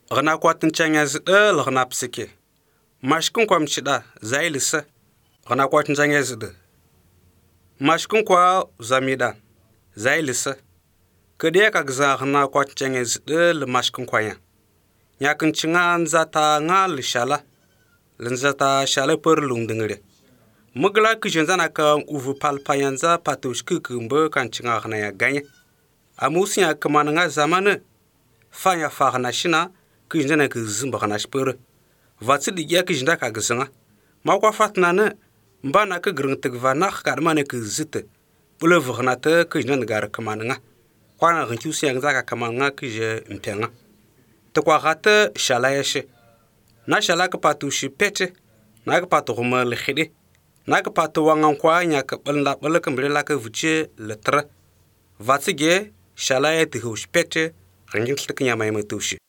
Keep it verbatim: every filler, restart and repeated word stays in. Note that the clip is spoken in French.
Gna kwatin chanya zida lgna psike. Mashkun kwa mchida zailisa. Gna kwatin chanya zida. Mashkun kwa zamida zailisa. Kede ka gza gna kwatin chanya zida l mashkun kwa ya. Nyakin chinga nzata nga l shala. Lnzata shala per lungdingre. Mugla kijenza ka uvu palpayanza patushku kumbe kan chinga gna ya ganye. Amusi ya kemana nga zamane. Fanya fagna shina kijenza ka zimba gna shpere. Vatsi digya kijenza ka gzanga. Ma kwa fatna ne mbana ka gruntig vanak kadmane ka zite. Bule vgna te kijenza gar kemana nga. Kwa na rinchusi ya ka kemana nga kije mpenga. Te kwa gata shala yeshe. Na shala ka patushi pete. Na ka patu guma lkhide. Na ka patu wangan kwa nya ka balna balaka mblela ka vuche letra. Vatsi ge shala ya tihush pete. Rinjil tlkinya mai matushi.